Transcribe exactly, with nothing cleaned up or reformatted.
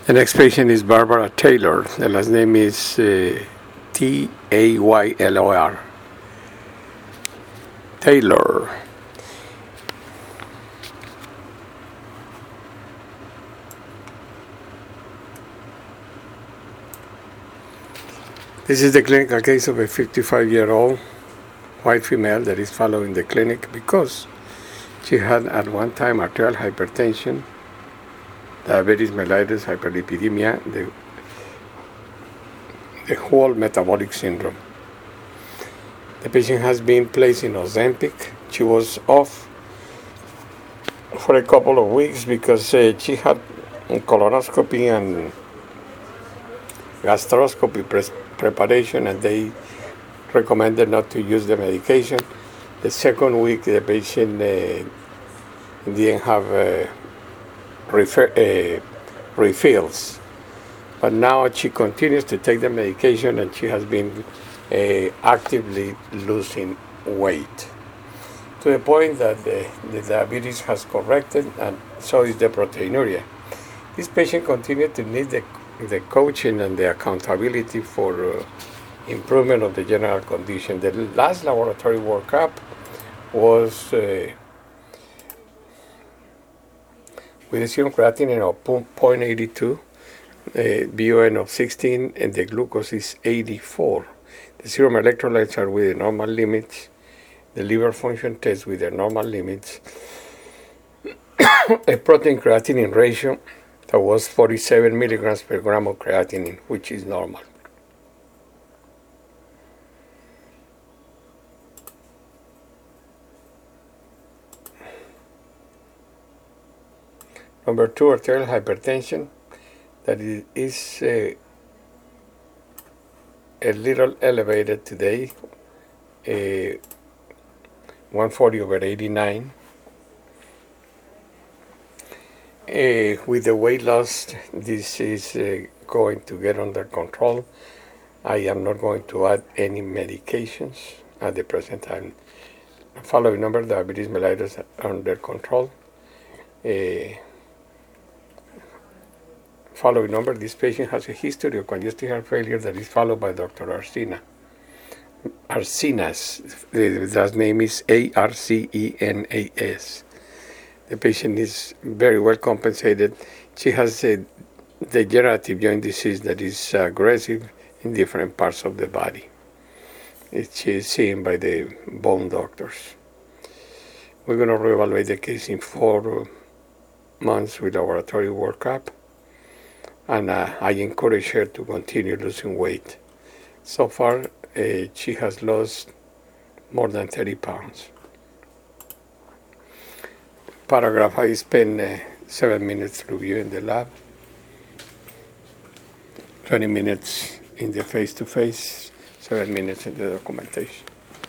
The next patient is Barbara Taylor. The last name is uh, T A Y L O R. Taylor. This is the clinical case of a fifty-five-year-old white female that is following the clinic because she had at one time arterial hypertension, diabetes mellitus, hyperlipidemia, the, the whole metabolic syndrome. The patient has been placed in Ozempic. She was off for a couple of weeks because uh, she had colonoscopy and gastroscopy pre- preparation, and they recommended not to use the medication. The second week, the patient uh, didn't have uh, refer- uh, refills. But now she continues to take the medication, and she has been uh, actively losing weight to the point that the, the diabetes has corrected, and so is the proteinuria. This patient continues to need the, the coaching and the accountability for uh, improvement of the general condition. The last laboratory workup was uh, with a serum creatinine of zero point eight two, uh, B O N of sixteen, and the glucose is eighty-four. The serum electrolytes are with the normal limits. The liver function test with the normal limits. A protein creatinine ratio that was forty-seven milligrams per gram of creatinine, which is normal. Number two, arterial hypertension, that is uh, a little elevated today, uh, one forty over eighty-nine. Uh, with the weight loss, this is uh, going to get under control. I am not going to add any medications at the present time. Following number, diabetes mellitus under control. Uh, Following number, this patient has a history of congestive heart failure that is followed by Doctor Arcena. Arcenas, the last name is A R C E N A S. The patient is very well compensated. She has a degenerative joint disease that is aggressive in different parts of the body. She is seen by the bone doctors. We're going to reevaluate the case in four months with laboratory workup. And uh, I encourage her to continue losing weight. So far, uh, she has lost more than thirty pounds. Paragraph, I spent uh, seven minutes reviewing the lab, twenty minutes in the face-to-face, seven minutes in the documentation.